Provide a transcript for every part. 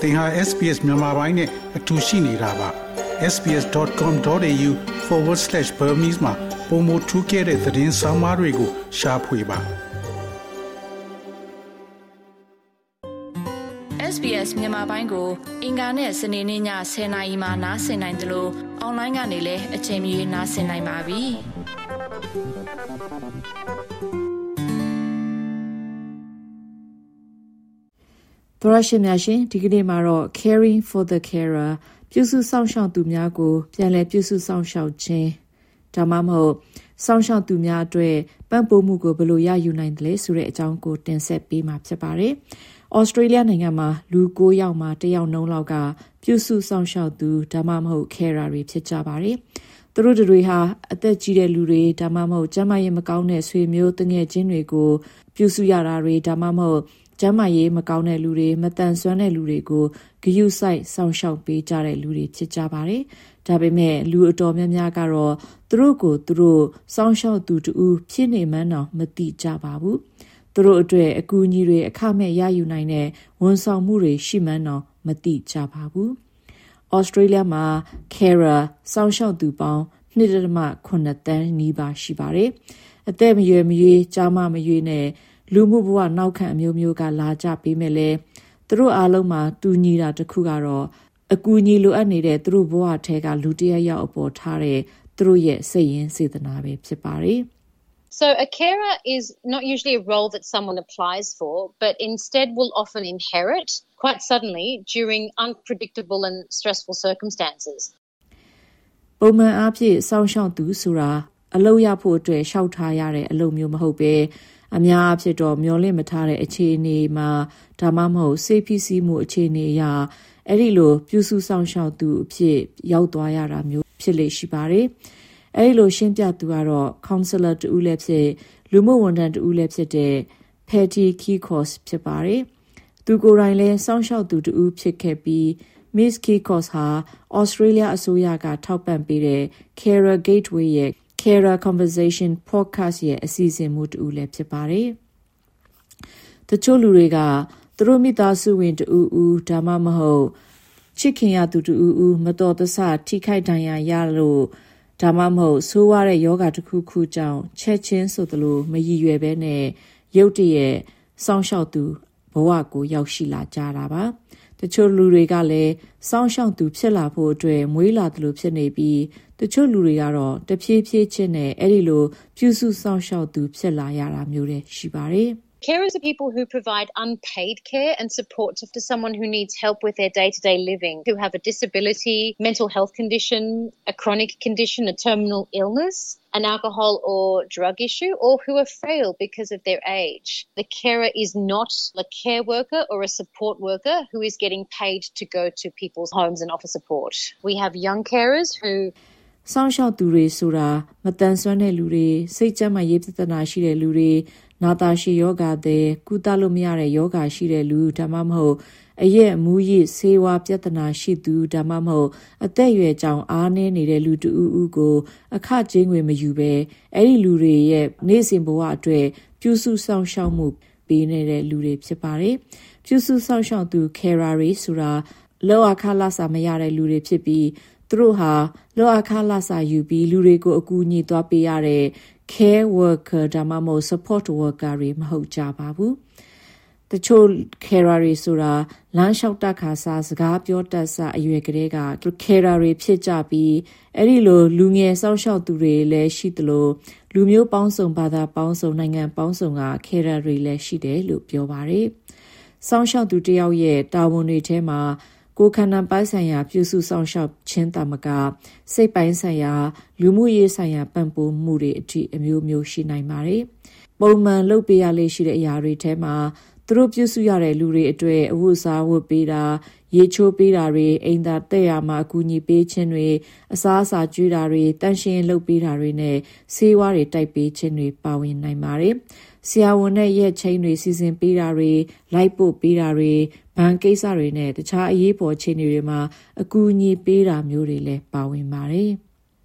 သင်ဟာ SPS မြန်မာပိုင်းနဲ့အတူရှိနေတာပါ sbs.com.au/Burmese မှာပုံမထူးခဲ့တဲ့သတင်းစာမားတွေကိုရှားဖွေပါ SBS မြန်မာပိုင်းကိုအင်ကာနဲ့စနေနေ့ည10:00နာရီမှနားဆင်နိုင်တယ်လို့အွန်လိုင်းကနေလည်းအချိန်မီနားဆင်နိုင်ပါပြီ။သောရရှိများရှင်ဒီကနေ့မှာတော့ Caring for the Carer ပြုစုစောင့်ရှောက်သူများကိုပြန်လည်ပြုစုစောင့်ရှောက်ခြင်းဒါမှမဟုတ်စောင့်ရှောက်သူများအတွက်ပံ့ပိုးမှုကိုဘယ်လိုရယူနိုင်တယ်လဲဆိုတဲ့အကြောင်းကိုတင်ဆက်ပေးမှာဖြစ်ပါတယ်။ဩစတြေးလျနိုင်ငံမှာလူ9ယောက်မှာ1ယောက်နှုန်းလောက်ကပြုစုစောင့်ရှောက်သူဒါမှမဟုတ် carer တွေဖြစ်ကြပါတယ်။သူတို့တွေဟာအသက်ကြီးတဲ့လူတွေဒါမှမဟုတ်ကျန်းမာရေးမကောင်းတဲ့ဆွေမျိုးတငယ်ချင်းတွေကိုပြုစုရတာတွေဒါမှမဟုတ်ကျန်းမာရေးမကောင်းတဲ့လူတွေမတန်ဆွမ်းတဲ့လူတွေကိုဂရုစိုက်စောင့်ရှောက်ပေးကြတဲ့လူတွေဖြစ်ကြပါတယ်။ဒါပေမဲ့လူအတော်များများကတော့သူတို့ကိုသူတို့စောင့်ရှောက်သူတူဖြစ်နေမှန်းတော့မသိကြပါဘူး။သူတို့အတွက်အကူအညီတွေအခမဲ့ရယူနိုင်တဲ့ဝန်ဆောင်မှုတွေရှိမှန်းတော့မသိကြပါဘူး။ဩစတြေးလျမှာ carer စောင့်ရှောက်သူပေါင်း 2.8 သန်းနီးပါးရှိပါတယ်။အသက်မရွယ်မရွေးကြားမမရွေးနဲ့လူမှုဘဝနောက်ခံအမျိုးမျိုးကလာကြပေးမဲ့လဲသူတို့အားလုံးမှာတူညီတာတစ်ခုကတော့အကူအညီလိုအပ်နေတဲ့သူတို့ဘဝထဲကလူတစ်ယောက်အပေါ်ထားတဲ့သူတို့ရဲ့စိတ်ရင်းစေတနာပဲဖြစ်ပါတယ်။ So a carer is not usually a role that someone applies for, but instead will often inherit quite suddenly during unpredictable and stressful circumstances. ပုံမှန်အားဖြင့်စောင့်ရှောက်သူဆိုတာအလုပ်ရဖို့အတွက်ရှောက်ထားရတဲ့အလုပ်မျိုးမဟုတ်ပဲအများအဖြစ်တော့မျောလင့်မထားတဲ့အခြေအနေမှာဒါမှမဟုတ်စိတ်ဖိစီးမှုအခြေအနေအရအဲ့ဒီလိုပြုစုစောင့်ရှောက်သူအဖြစ်ရောက်သွားရတာမျိုးဖြစ်လေရှိပါတယ်။အဲ့ဒီလိုရှင်းပြသူကတော့ counselor တူလည်းဖြစ်လူမှုဝန်ထမ်းတူလည်းဖြစ်တဲ့ Patty Kikos ဖြစ်ပါတယ်။သူကိုယ်တိုင်လည်းစောင့်ရှောက်သူတူဖြစ်ခဲ့ပြီး Miss Kikos ဟာ Australia အစိုးရကထောက်ပံ့ပေးတဲ့ Carer Gateway ရဲ့ Carer Conversation Podcast ရဲ့အစီအစဉ်မှုတူလည်းဖြစ်ပါတယ်။တချို့လူတွေကသူတို့မိသားစုဝင်တူဒါမှမဟုတ်ချစ်ခင်ရသူတူမတော်တဆထိခိုက်ဒဏ်ရာရလို့ဒါမှမဟုတ်ဆိုးဝါးတဲ့ယောဂတစ်ခုခုကြောင့်ချက်ချင်းဆိုသလိုမရည်ရွယ်ပဲနဲ့ရုတ်တရက်စောင့်ရှောက်သူဘဝကိုရောက်ရှိလာကြတာပါတချို့လူတွေကလည်းစောင့်ရှောက်သူဖြစ်လာဖို့အတွက်မွေးလာသလိုဖြစ်နေပြီးတချို့လူတွေကတော့တဖြည်းဖြည်းချင်းနဲ့အဲ့ဒီလိုပြုစုစောင့်ရှောက်သူဖြစ်လာရတာမျိုးတွေရှိပါတယ် Carers are people who provide unpaid care and support to someone who needs help with their day-to-day living, who have a disability, mental health condition, a chronic condition, a terminal illness, an alcohol or drug issue, or who are frail because of their age. The carer is not a care worker or a support worker who is getting paid to go to people's homes and offer support. We have young carers who စောင့်ရှောက်သူတွေဆိုတာမတန်ဆွမ်းတဲ့လူတွေစိတ်ကျန်းမာရေးပြဿနာရှိတဲ့လူတွေနာတာရှည်ယောဂတဲ့ကုသလို့မရတဲ့ယောဂရှိတဲ့လူဒါမှမဟုတ်အရက်အမူးရစ်ဆေးဝါးပြဿနာရှိသူဒါမှမဟုတ်အသက်အရွယ်ကြောင့်အားနည်းနေတဲ့လူတူဦးကိုအခကြေးငွေမယူဘဲအဲ့ဒီလူတွေရဲ့နေ့စဉ်ဘဝအတွက်ပြုစုစောင့်ရှောက်မှုပေးနေတဲ့လူတွေဖြစ်ပါတယ်ပြုစုစောင့်ရှောက်သူ carer တွေဆိုတာလောက်အခလစာမရတဲ့လူတွေဖြစ်ပြီးသူတို့ဟာလောက်အခလစာယူပြီးလူတွေကိုအကူအညီသွားပေးရတဲ့ care worker ဒါမှမဟုတ် support worker တွေမဟုတ်ကြပါဘူးတချို့ carer တွေဆိုတာလမ်းလျှောက်တတ်ခါစားစကားပြောတတ်စားအရွယ်ကလေးက carer တွေဖြစ်ကြပြီးအဲ့ဒီလိုလူငယ်စောင့်ရှောက်သူတွေလည်းရှိသလိုလူမျိုးပေါင်းစုံဘာသာပေါင်းစုံနိုင်ငံပေါင်းစုံက carer တွေလည်းရှိတယ်လို့ပြောပါတယ်စောင့်ရှောက်သူတယောက်ရဲ့တာဝန်တွေထဲမှာကိုယ်ခန္ဓာပိုင်းဆိုင်ရာပြုစုစောင့်ရှောက်ခြင်းတာမကစိတ်ပိုင်းဆိုင်ရာလူမှုရေးဆိုင်ရာပံ့ပိုးမှုတွေအထိအမျိုးမျိုးရှိနိုင်ပါတယ်။ပုံမှန်လုပ်ပေးရလေရှိတဲ့အရာတွေထဲမှာသူတို့ပြုစုရတဲ့လူတွေအတွက်အဝတ်အစားဝတ်ပေးတာရေချိုးပေးတာတွေအိမ်သာတက်ရမှာအကူအညီပေးခြင်းတွေအစားအစာကျွေးတာတွေတန့်ရှင်းလုပ်ပေးတာတွေနဲ့ဆေးဝါးတွေတိုက်ပေးခြင်းတွေပါဝင်နိုင်ပါတယ်။ဆရာဝန်နဲ့ရက်ချင်းတွေစီစဉ်ပေးတာတွေလိုက်ပို့ပေးတာတွေဘဏ်ကိစ္စတွေနဲ့တခြားအရေးပေါ်အခြေအနေတွေမှာအကူအညီပေးတာမျိုးတွေလည်းပါဝင်ပါတယ်။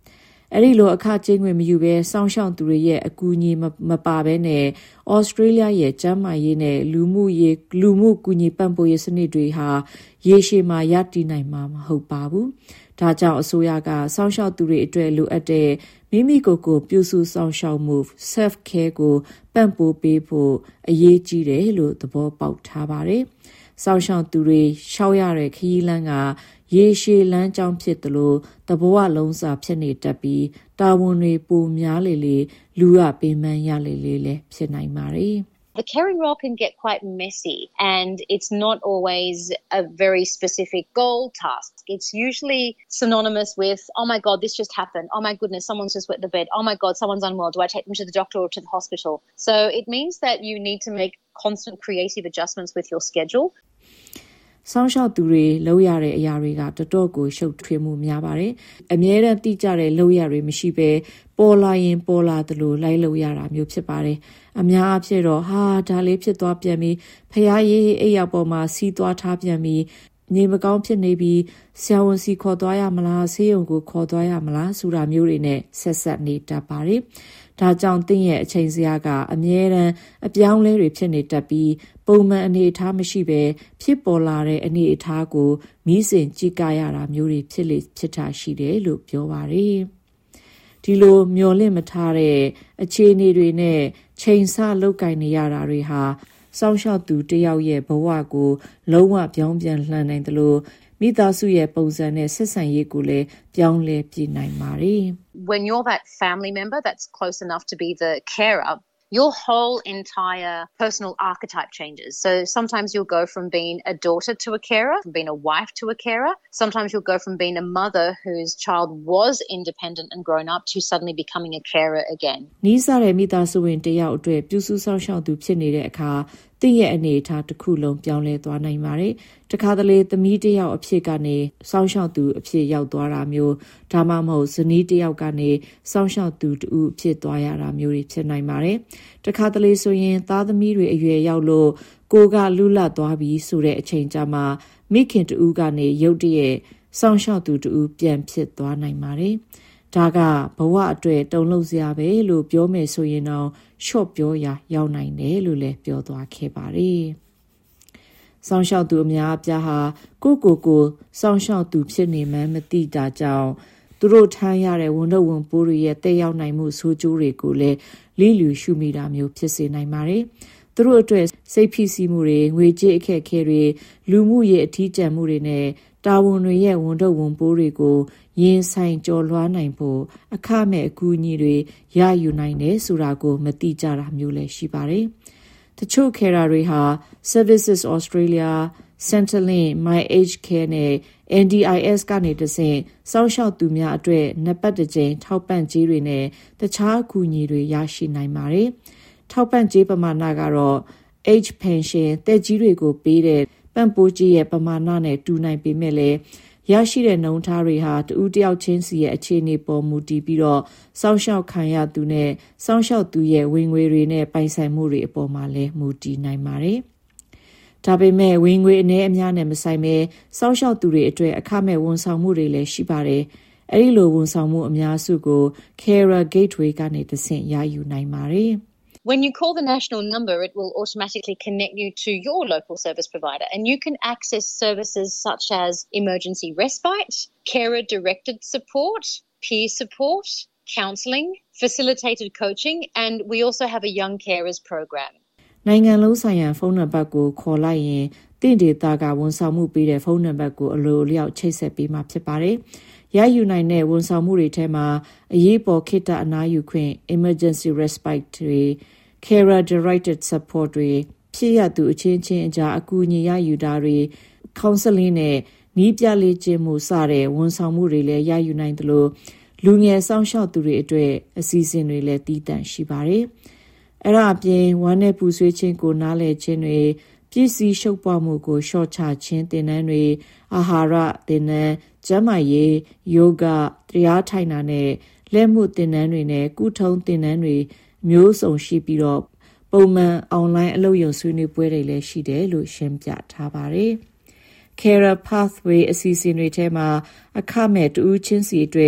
အဲ့ဒီလိုအခကျင်းဝင်မယူဘဲစောင့်ရှောက်သူတွေရဲ့အကူအညီမပါဘဲနဲ့ဩစတြေးလျရဲ့ကျန်းမာရေးနဲ့လူမှုကူညီပံ့ပိုးရေးစနစ်တွေဟာရေရှည်မှာရတည်နိုင်မှာမဟုတ်ပါဘူး။ဒါကြောင့်အစိုးရကစောင့်ရှောက်သူတွေအတွက်လိုအပ်တဲ့မိမိကိုယ်ကိုပြုစုစောင့်ရှောက်မှု self care ကိုပံ့ပိုးပေးဖို့အရေးကြီးတယ်လို့သဘောပေါက်ထားပါတယ်။စောင့်ရှောက်သူတွေရှောက်ရတဲ့ခရီးလမ်းကရေရှည်လမ်းကြောင်းဖြစ်သလိုတဘဝလုံးစာဖြစ်နေတတ်ပြီးတာဝန်တွေပိုများလေလူရပင်ပန်းရလေလည်းဖြစ်နိုင်ပါတယ်။ The caring role can get quite messy and it's not always a very specific goal task. It's usually synonymous with, oh my God, this just happened. Oh my goodness, someone's just wet the bed. Oh my God, someone's unwell. Do I take them to the doctor or to the hospital? So it means that you need to make constant creative adjustments with your schedule. စောင့်ရှောက်သူတွေလုပ်ရတဲ့အရာတွေကတော်တော်ကိုရှုပ်ထွေးမှုများပါတယ်။အမြဲတမ်းတိကျတဲ့လုပ်ရတွေမရှိဘဲပေါ်လာရင်ပေါ်လာသလိုလိုက်လုပ်ရတာမျိုးဖြစ်ပါတယ်။အများအားဖြင့်တော့ဒါလေးဖြစ်သွားပြန်ပြီးဖျားရေးအိပ်ရောက်ပေါ်မှာစီးသွားထားပြန်ပြီးနေမကောင်းဖြစ်နေပြီးဆရာဝန်စီခေါ်သွားရမလားဆေးရုံကိုခေါ်သွားရမလားဆိုတာမျိုးတွေနဲ့ဆက်နေတတ်ပါတယ်။ဒါကြောင့်တင့်ရဲ့အချိန်စရာကအမြဲတမ်းအပြောင်းလဲတွေဖြစ်နေတတ်ပြီးပုံမှန်အနေအထားမရှိဘဲဖြစ်ပေါ်လာတဲ့အနေအထားကိုမိစဉ်ကြည့်ကြရတာမျိုးတွေဖြစ်တာရှိတယ်လို့ပြောပါတယ်။ဒီလိုမျော်လင့်မထားတဲ့အခြေအနေတွေနဲ့ချိန်ဆလောက်ကင်နေရတာတွေဟာစောင့်ရှောက်သူတယောက်ရဲ့ဘဝကိုလုံးဝပြောင်းပြန်လှန်နိုင်တယ်လို့မိသားစုရဲ့ပုံစံနဲ့ဆက်ဆံရေးကိုလည်းပြောင်းလဲပြနိုင်ပါတယ်။ When you're that family member that's close enough to be the carer, your whole entire personal archetype changes. So sometimes you'll go from being a daughter to a carer, from being a wife to a carer. Sometimes you'll go from being a mother whose child was independent and grown up to suddenly becoming a carer again. နီးစပ်တဲ့မိသားစုဝင်တယောက်အတွက်ပြုစုစောင့်ရှောက်သူဖြစ်နေတဲ့အခါတင့်ရဲ့အနေအထားတစ်ခုလုံးပြောင်းလဲသွားနိုင်ပါတယ်။တခါတလေသမီးတယောက်အဖြစ်ကနေစောင့်ရှောက်သူအဖြစ်ရောက်သွားတာမျိုးဒါမှမဟုတ်ဇနီးတယောက်ကနေစောင့်ရှောက်သူတူအဖြစ်သွားရတာမျိုးတွေဖြစ်နိုင်ပါတယ်။တခါတလေဆိုရင်သားသမီးတွေအရွယ်ရောက်လို့ကိုကလူလတ်သွားပြီဆိုတဲ့အချိန်ကြမှာမိခင်တူကနေရုတ်တရက်စောင့်ရှောက်သူတူပြန်ဖြစ်သွားနိုင်ပါတယ်။ဒါကဘဝအတွက်တုံ့လုံစရာပဲလို့ပြောမယ်ဆိုရင်တော့ရှော့ပြောရရောက်နိုင်တယ်လို့လည်းပြောသွားခဲ့ပါတယ်။စောင့်ရှောက်သူအများအပြားဟာကိုစောင့်ရှောက်သူဖြစ်နေမှမသိတာကြောင့်သူတို့ထမ်းရတဲ့ဝန်တော့ဝန်ပိုးတွေရဲ့တက်ရောက်နိုင်မှုဆိုးကျိုးတွေကိုလည်းလိလူရှုမိတာမျိုးဖြစ်စေနိုင်ပါတယ်။သူတို့အတွက်စိတ်ဖိစီးမှုတွေငွေကြေးအခက်အခဲတွေလူမှုရေးအထီးကျန်မှုတွေနဲ့တာဝန်တွေရဲ့ဝန်တော့ဝန်ပိုးတွေကိုရင်ဆိုင်ကြော်လွှားနိုင်ဖို့အခမဲ့အကူအညီတွေရယူနိုင်တယ်ဆိုတာကိုမသိကြတာမျိုးလည်းရှိပါတယ်။တချို့ carer တွေဟာ Services Australia, Centrelink, My Age Care နဲ့ NDIS ကနေတဆင့်စောင့်ရှောက်သူများအတွက်နှစ်ပတ်တစ်ကြိမ်ထောက်ပံ့ကြေးတွေနဲ့တခြားအကူအညီတွေရရှိနိုင်ပါတယ်။ထောက်ပံ့ကြေးပမာဏကတော့ Age Pension သက်ကြီးတွေကိုပေးတဲ့ပံ့ပိုးကြေးရဲ့ပမာဏနဲ့တူနိုင်ပေမဲ့လည်းရရှိတဲ့နှုန်းထားတွေဟာတူတယောက်ချင်းစီရဲ့အခြေအနေပေါ်မူတည်ပြီးတော့စောင့်ရှောက်ခံရသူနဲ့စောင့်ရှောက်သူရဲ့ဝင်ငွေတွေနဲ့ပိုင်ဆိုင်မှုတွေအပေါ်မှာလည်းမူတည်နိုင်ပါတယ်။ဒါပေမဲ့ဝင်ငွေအနည်းအများနဲ့မဆိုင်ပဲစောင့်ရှောက်သူတွေအတွက်အခမဲ့ဝန်ဆောင်မှုတွေလည်းရှိပါတယ်။အဲဒီလိုဝန်ဆောင်မှုအများစုကို Carer Gateway ကနေတဆင့်ရယူနိုင်ပါတယ်။ When you call the national number, it will automatically connect you to your local service provider and you can access services such as emergency respite, carer-directed support, peer support, counselling, facilitated coaching, and we also have a young carers program. နိုင်ငံလုံးဆိုင်ရာဖုန်းနံပါတ်ကိုခေါ်လိုက်ရင်တင့်ဒေတာကဝန်ဆောင်မှုပေးတဲ့ဖုန်းနံပါတ်ကိုအလိုအလျောက်ချိတ်ဆက်ပေးမှာဖြစ်ပါတယ်။ရယူနိုင်တဲ့ဝန်ဆောင်မှုတွေထဲမှာအရေးပေါ်ခေတ္တအနားယူခွင့် emergency respite တွေ carer directed support တွေဖြစ်ရသူအချင်းချင်းအကြားအကူအညီရယူတာတွေ counseling နဲ့နီးပြလေ့ကျင့်မှုစတဲ့ဝန်ဆောင်မှုတွေလည်းရယူနိုင်တယ်လို့လူငယ်ဆောင်ရှောက်သူတွေအတွက်အစီအစဉ်တွေလည်းတည်တံ့ရှိပါတယ်။အဲ့ဒါအပြင်ဝမ်းနဲ့ပူဆွေးခြင်းကိုနားလည်ခြင်းတွေပြည့်စည်ရှုပ်ပွားမှုကိုရှော့ချခြင်းသင်တန်းတွေအာဟာရသင်တန်းကျန်းမာရေးယောဂတရားထိုင်တာနဲ့လက်မှုသင်တန်းတွေနဲ့ကုထုံးသင်တန်းတွေမျိုးစုံရှိပြီးတော့ပုံမှန်အွန်လိုင်းအလုပ်ရုံဆွေးနွေးပွဲတွေလည်းရှိတယ်လို့ရှင်းပြထားပါတယ်။ Carer Pathway အစီအစဉ်တွေထဲမှာအခမဲ့တူးချင်းစီအတွက်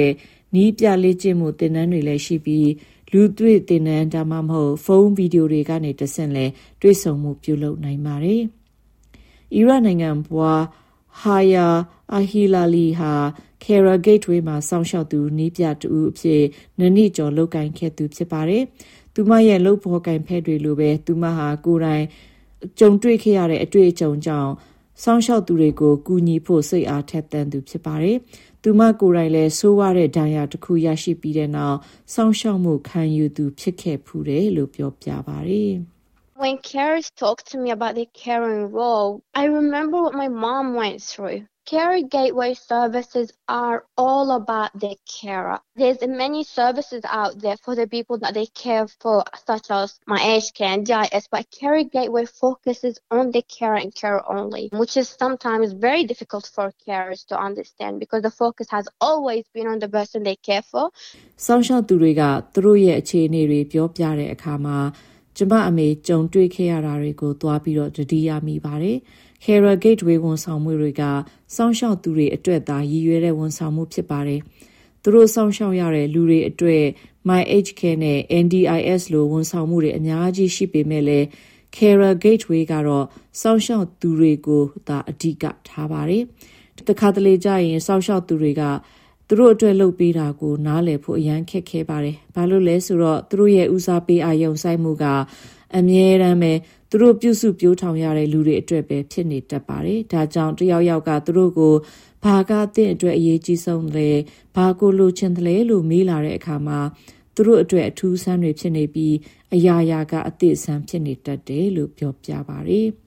နီးပြလေ့ကျင့်မှုသင်တန်းတွေလည်းရှိပြီးလူတွေ့သင်တန်းဒါမှမဟုတ်ဖုန်းဗီဒီယိုတွေကနေတဆင့်လဲတွေ့ဆုံမှုပြုလုပ်နိုင်ပါတယ်။အီရတ်နိုင်ငံပွားဟာယာအဟီလာလီဟာKara Gateway မှာစောင့်ရှောက်သူနီးပြတူအဖြစ်နှစ်ကျော်လုပ်ကိုင်ခဲ့သူဖြစ်ပါတယ်။သူမရဲ့လုပ်ဖော်ကိုင်ဖက်တွေလိုပဲသူမဟာကိုယ်တိုင်ကြုံတွေ့ခဲ့ရတဲ့အတွေ့အကြုံကြောင့်စောင့်ရှောက်သူတွေကိုကူညီဖို့စိတ်အားထက်သန်သူဖြစ်ပါတယ်။သူမကိုယ်တိုင်လည်းဆိုးဝါးတဲ့ဒဏ်ရာတစ်ခုရရှိပြီးတဲ့နောက်စောင့်ရှောက်မှုခံယူသူဖြစ်ခဲ့ဖူးတယ်လို့ပြောပြပါတယ်။ When carers talked to me about their caring role, I remember what my mom went through. Carer Gateway services are all about their carer. There's many services out there for the people that they care for, such as my aged care and DIS, but Carer Gateway focuses on the carer and carer only, which is sometimes very difficult for carers to understand because the focus has always been on the person they care for. စောင့်ရှောက်သူတွေကသူတို့ရဲ့အခြေအနေတွေပြောပြတဲ့အခါမှာကျမအမေကြုံတွေ့ခဲ့ရတာတွေကိုသွားပြီးတော့တတိယမိပါတယ်။ Kara Gateway ဝန်ဆောင်မှုတွေကစောင့်ရှောက်သူတွေအတွက်သာရည်ရွယ်တဲ့ဝန်ဆောင်မှုဖြစ်ပါတယ်။သူတို့စောင့်ရှောက်ရတဲ့လူတွေအတွက် My Age Care နဲ့ NDIS လိုဝန်ဆောင်မှုတွေအများကြီးရှိပေမဲ့လည်း Kara Gateway ကတော့စောင့်ရှောက်သူတွေကိုသာအဓိကထားပါတယ်။တခါတလေကြာရင်စောင့်ရှောက်သူတွေကသူတို့အတွက်လုပ်ပေးတာကိုနားလည်ဖို့အရန်ခက်ခဲပါတယ်။ဘာလို့လဲဆိုတော့သူတို့ရဲ့ဦးစားပေးအာရုံစိုက်မှုကအမြဲတမ်းပဲသူတို့ပြုစုပြောထောင်ရတဲ့လူတွေအတွက်ပဲဖြစ်နေတတ်ပါတယ်။ဒါကြောင့်တယောက်ယောက်ကသူတို့ကိုဘာကအသင့်အတွက်အရေးကြီးဆုံးလဲဘာကိုလိုချင်တယ်လဲလို့မေးလာတဲ့အခါမှာသူတို့အတွက်အထူးဆန်းတွေဖြစ်နေပြီးအရာရာကအသည့်ဆန်းဖြစ်နေတတ်တယ်လို့ပြောပြပါတယ်။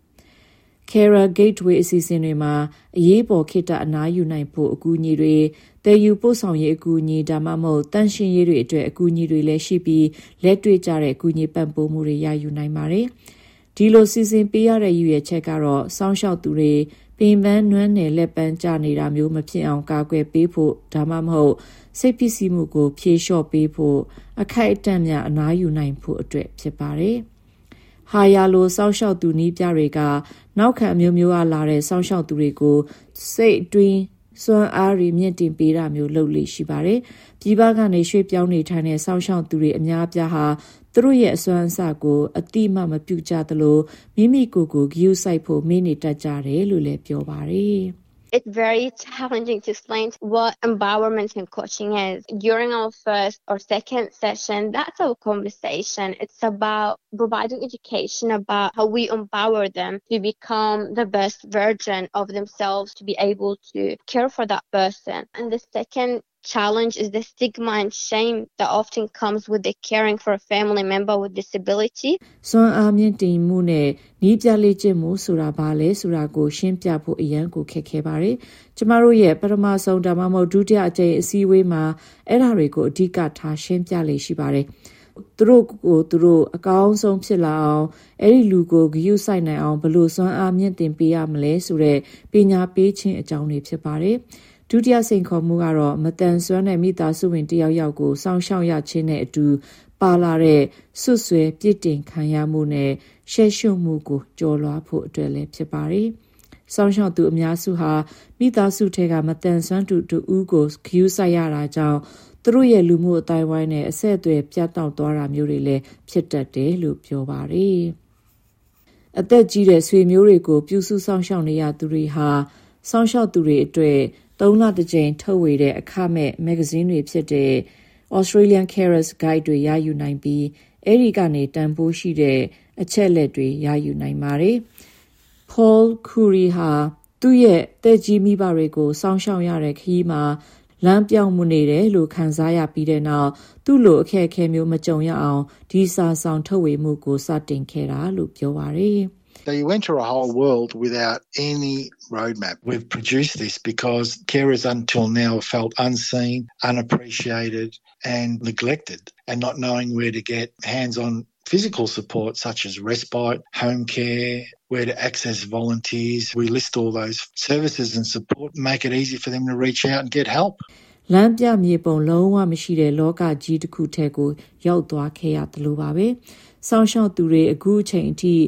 Kara Gateway အစီအစဉ်တွေမှာအရေးပေါ်ခေတ္တအနားယူနိုင်ဖို့အကူအညီတွေတည်ယူပို့ဆောင်ရေးအကူအညီဒါမှမဟုတ်တန့်ရှင်းရေးတွေအတွက်အကူအညီတွေလည်းရှိပြီးလက်တွေ့ကျတဲ့အကူအညီပံ့ပိုးမှုတွေရယူနိုင်ပါတယ်။ဒီလိုစီစဉ်ပေးရတဲ့ရည်ရွယ်ချက်ကတော့စောင့်ရှောက်သူတွေပင်ပန်းနွမ်းနယ်လက်ပန်းကျနေတာမျိုးမဖြစ်အောင်ကာကွယ်ပေးဖို့ဒါမှမဟုတ်စိတ်ဖိစီးမှုကိုဖြေလျှော့ပေးဖို့အခိုက်အတန့်များအနားယူနိုင်ဖို့အတွက်ဖြစ်ပါတယ်။ဟာယာလိုစောင့်ရှောက်သူနီးပြတွေကနောက်ခံမျိုးမျိုးအားလာတဲ့စောင့်ရှောက်သူတွေကိုစိတ်အတွင်းစွမ်းအားတွေမြင့်တင်ပေးတာမျိုးလုပ်လို့ရှိပါတယ်။ပြည်ပကနေရွှေ့ပြောင်းနေထိုင်တဲ့စောင့်ရှောက်သူတွေအများအပြားဟာသူတို့ရဲ့အစွမ်းအစကိုအတိမမပြုကြသလိုမိမိကိုယ်ကိုဂရုစိုက်ဖို့မေ့နေတတ်ကြတယ်လို့လည်းပြောပါတယ်။ It's very challenging to explain what empowerment and coaching is. During our first or second session, that's our conversation. It's about providing education about how we empower them to become the best version of themselves, to be able to care for that person. And the second challenge is the stigma and shame that often comes with the caring for a family member with disability. စွမ်းအားမြင့်တင်မှုနဲ့နီးပြလေ့ကျင့်မှုဆိုတာဘာလဲဆိုတာကိုရှင်းပြဖို့အရန်ကိုခက်ခဲပါတယ်။ကျမတို့ရဲ့ပထမဆုံးဒါမှမဟုတ်ဒုတိယအကြိမ်အစည်းအဝေးမှာအဲ့ဒါတွေကိုအဓိကထားရှင်းပြလေ့ရှိပါတယ်။သူတို့ကိုသူတို့အကောင်းဆုံးဖြစ်လာအောင်အဲ့ဒီလူကိုဂရုစိုက်နိုင်အောင်ဘယ်လိုစွမ်းအားမြင့်တင်ပေးရမလဲဆိုတဲ့ပညာပေးခြင်းအကြောင်းတွေဖြစ်ပါတယ်။ဒုတိယစိန်ခေါ်မှုကတော့မတန်ဆွမ်းတဲ့မိသားစုဝင်တယောက်ယောက်ကိုစောင့်ရှောက်ရခြင်းနဲ့အတူပါလာတဲ့ဆွတ်ဆွဲပြစ်တင်ခံရမှုနဲ့ရှက်ရှုမှုကိုကျော်လွှားဖို့အတွက်လည်းဖြစ်ပါတယ်။စောင့်ရှောက်သူအများစုဟာမိသားစုထဲကမတန်ဆွမ်းသူတူဦးကိုဂရုစိုက်ရတာကြောင့်သူတို့ရဲ့လူမှုအတိုင်းဝိုင်းနဲ့အဆက်အသွယ်ပြတ်တောက်သွားတာမျိုးတွေလည်းဖြစ်တတ်တယ်လို့ပြောပါတယ်။အသက်ကြီးတဲ့ဆွေမျိုးတွေကိုပြုစုစောင့်ရှောက်နေရသူတွေဟာစောင့်ရှောက်သူတွေအတွက်3လတစ်ကြိမ်ထုတ်ဝေတဲ့အခမဲ့မဂ္ဂဇင်းတွေဖြစ်တဲ့ Australian Carers Guide တွေရယူနိုင်ပြီးအဲဒီကနေတန်ဖိုးရှိတဲ့အချက်လက်တွေရယူနိုင်ပါတယ်။ Paul Curry ဟာသူ့ရဲ့တက်ကြီးမိဘတွေကိုစောင့်ရှောက်ရတဲ့ခရီးမှာလမ်းပြောင်းမှုနေတယ်လို့ခံစားရပြီးတဲ့နောက်သူ့လိုအခက်အခဲမျိုးမကြုံရအောင်ဒီစာဆောင်ထုတ်ဝေမှုကိုစတင်ခဲ့တာလို့ပြောပါတယ်။ They went to a whole world without any roadmap. We've produced this because carers until now felt unseen, unappreciated and neglected and not knowing where to get hands-on physical support such as respite, home care, where to access volunteers. We list all those services and support, make it easy for them to reach out and get help. လမ်းပြမြေပုံလုံးဝမရှိတဲ့လောကကြီးတစ်ခုထဲကိုရောက်သွားခဲ့ရတယ်လို့ပါပဲ။စောင့်ရှောက်သူတွေအခုအချိန်အထိ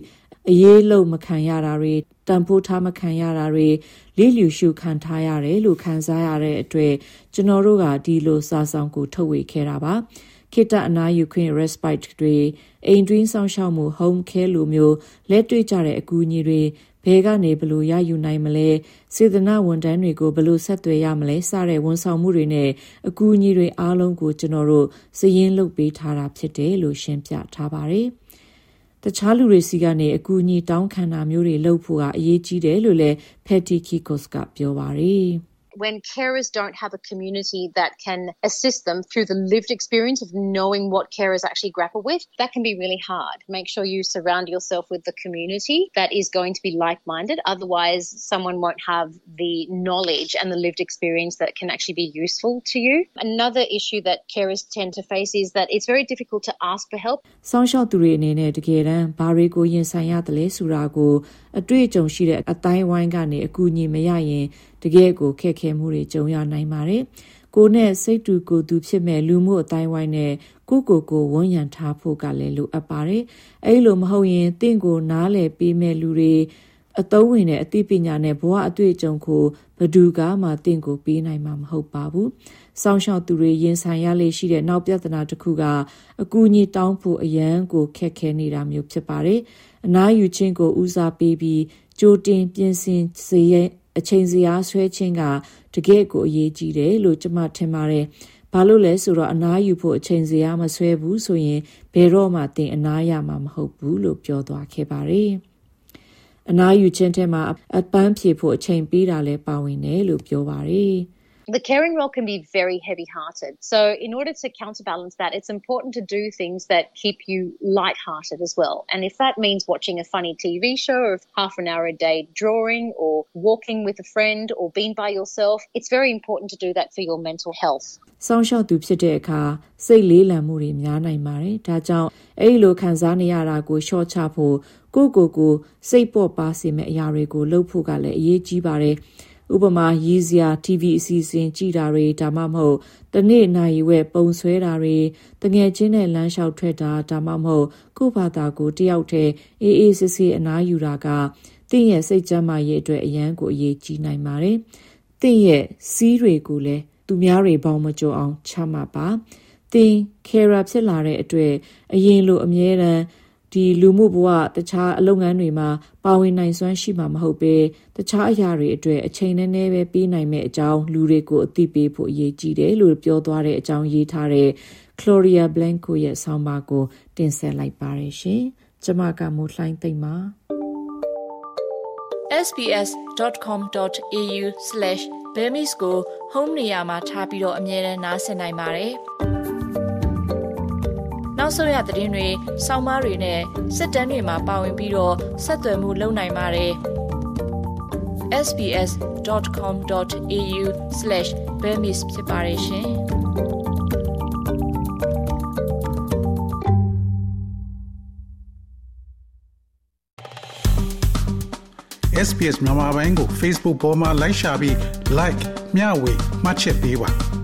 အရေးလုံးမခံရတာတွေတန်ဖိုးထားမခံရတာတွေလေးလျူရှုခံထားရတယ်လို့ခံစားရတဲ့အတွက်ကျွန်တော်တို့ကဒီလိုစာဆောင်ကိုထုတ်ဝေခဲ့တာပါခေတ္တအနားယူခွင့် respite တွေအိမ်တွင်းဆောင်ရှောက်မှု home care လိုမျိုးလက်တွေ့ကြတဲ့အကူအညီတွေဘယ်ကနေဘလို့ရယူနိုင်မလဲစေတနာဝန်ထမ်းတွေကိုဘလို့ဆက်သွယ်ရမလဲစတဲ့ဝန်ဆောင်မှုတွေနဲ့အကူအညီတွေအားလုံးကိုကျွန်တော်တို့စရင်းလုပ်ပေးထားတာဖြစ်တယ်လို့ရှင်းပြထားပါတယ်တခြားလူတွေစီကနေအကူအညီတောင်းခံတာမျိုးတွေလုပ်ဖို့ကအရေးကြီးတယ်လို့လည်း Patty Kikos ကပြောပါတယ် When carers don't have a community that can assist them through the lived experience of knowing what carers actually grapple with, that can be really hard. Make sure you surround yourself with the community that is going to be like-minded. Otherwise, someone won't have the knowledge and the lived experience that can actually be useful to you. Another issue that carers tend to face is that it's very difficult to ask for help. စောင့်ရှောက်သူတွေအနေနဲ့တကယ်တမ်းဘာတွေကိုရင်ဆိုင်ရတယ်လဲဆိုတာကိုအတွေ့အကြုံရှိတဲ့အတိုင်းဝိုင်းကနေအကူအညီမရရင်တကယ်ကိုခက်ခဲမှုတွေကြုံရနိုင်ပါတယ်။ကိုယ်နဲ့စိတ်တူကိုယ်သူဖြစ်မဲ့လူမှုအတိုင်းဝိုင်းနဲ့ကိုဝန်းရံထားဖို့ကလည်းလိုအပ်ပါတယ်။အဲ့လိုမဟုတ်ရင်တင့်ကိုနားလည်ပေးမဲ့လူတွေအသုံးဝင်တဲ့အသိပညာနဲ့ဘဝအတွေ့အကြုံကိုဘယ်သူကမှတင့်ကိုပေးနိုင်မှာမဟုတ်ပါဘူး။စောင့်ရှောက်သူတွေရင်ဆိုင်ရလေရှိတဲ့နောက်ပြဿနာတစ်ခုကအကူအညီတောင်းဖို့အရန်ကိုခက်ခဲနေတာမျိုးဖြစ်ပါတယ်။အနားယူခြင်းကိုဦးစားပေးပြီးကြိုတင်ပြင်ဆင်စေရဲ့အချိန်စီအားဆွဲခြင်းကတကယ့်ကိုအရေးကြီးတယ်လို့ကျွန်မထင်ပါတယ်။ဘာလို့လဲဆိုတော့အနားယူဖို့အချိန်စီအားမဆွဲဘူးဆိုရင်ဘယ်တော့မှတင်အနားရမှာမဟုတ်ဘူးလို့ပြောသွားခဲ့ပါတယ်။အနားယူခြင်းထဲမှာအပန်းဖြေဖို့အချိန်ပေးတာလည်းပါဝင်တယ်လို့ပြောပါတယ်။ The caring role can be very heavy-hearted. So in order to counterbalance that, it's important to do things that keep you light-hearted as well. And if that means watching a funny TV show of half an hour a day drawing or walking with a friend or being by yourself, it's very important to do that for your mental health. စောင့်ရှောက်သူဖြစ်တဲ့အခါစိတ်လေးလံမှုတွေများနိုင်ပါတယ်။ဒါကြောင့်အဲ့လိုခံစားနေရတာကိုရှော့ချဖို့ကိုစိတ်ပေါ်ပါစေမယ့်အရာတွေကိုလုပ်ဖို့ကလည်းအရေးကြီးပါတယ်။ဥပမာရည်စရာ TV အစီအစဉ်ကြည့်တာတွေဒါမှမဟုတ်တနေ့နိုင်ဝဲပုံဆွဲတာတွေတငယ်ချင်းနဲ့လမ်းလျှောက်ထွက်တာဒါမှမဟုတ်ကိုယ့်ဘာသာကိုတယောက်တည်းအေးဆေးဆေးအနားယူတာကတင့်ရဲ့စိတ်ကျန်းမာရေးအတွက်အရန်ကိုအရေးကြီးနိုင်ပါတယ်။တင့်ရဲ့စီးတွေကိုလည်းသူများတွေပေါင်းမကြုံအောင်ချမှတ်ပါ။တင် carer ဖြစ်လာတဲ့အတွက်အရင်လိုအမြဲတမ်းဒီလူမှုဘဝတခြားအလုပ်ငန်းတွေမှာပါဝင်နိုင်စွမ်းရှိမှာမဟုတ်ပဲတခြားအရာတွေအတွက်အချိန်နည်းနည်းပဲပေးနိုင်မဲ့အကြောင်းလူတွေကိုအသိပေးဖို့အရေးကြီးတယ်လို့ပြောသွားတဲ့အကြောင်းရေးထားတဲ့ Gloria Blanco ရဲ့ဆောင်းပါးကိုတင်ဆက်လိုက်ပါရရှင်။ကျွန်မကမိုးလှိုင်းသိမ့်ပါ sbs.com.au/bemis ကို home နေရာမှာထားပြီးတော့အမြဲတမ်းနားဆင်နိုင်ပါတယ်။နောက်ဆုံးရသတင်းတွေ၊ဆောင်းပါးတွေနဲ့စစ်တမ်းတွေမှာပါဝင်ပြီးတော့ဆက်သွယ်မှုလုပ်နိုင်ပါတယ်။ sbs.com.au/bemis ဖြစ်ပါတယ်ရှင်။ SBS မြန်မာပိုင်းကို Facebook ပေါ်မှာ like ရှာပြီး like မျှဝေမှတ်ချက်ပေးပါ